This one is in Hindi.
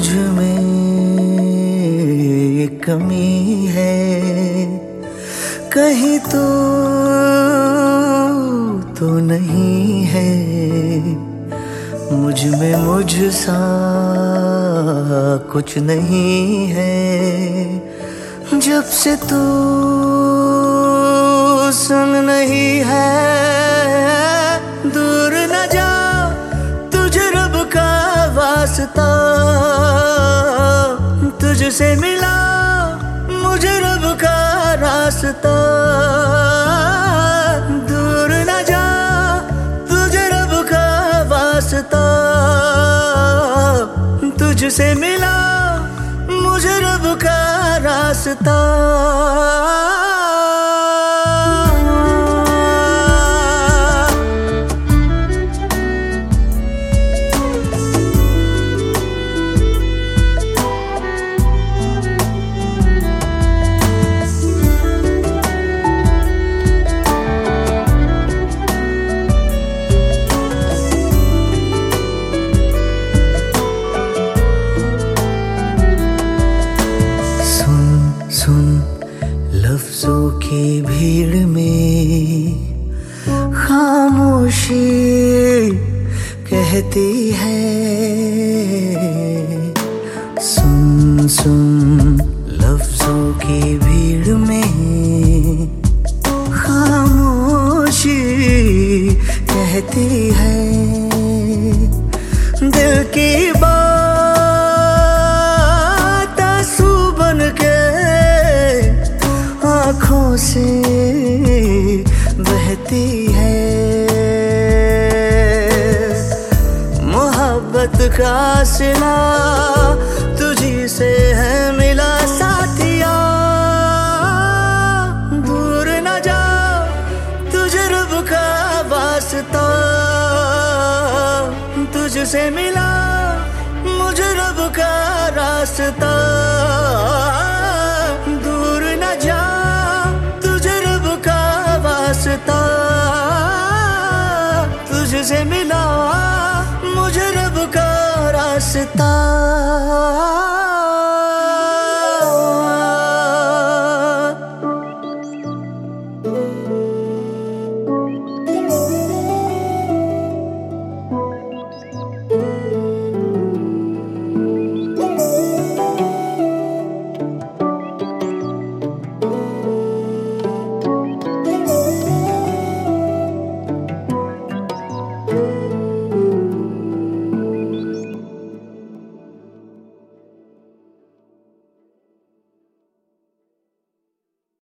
मुझ में कमी है, कहीं तो नहीं है। मुझ में मुझ सा कुछ नहीं है। जब से तू संग नहीं है, दूर न जा तुझे रब का वास्ता। तुझसे मिला मुझे रब का रास्ता। दूर न जा तुझे रब का वास्ता। तुझसे मिला मुझे रब का रास्ता। सुन लफ्जों की भीड़ में खामोशी कहती है। सुन सुन लफ्जों की भीड़ में खामोशी कहती है। दिल की आँखों से बहती है। मोहब्बत का सिला तुझी से है मिला साथिया। दूर न जा तुझे रब का वास्ता। तुझसे मिला मुझे रब का रास्ता। दूर न जा तुझसे मिला मुझे रब का रास्ता।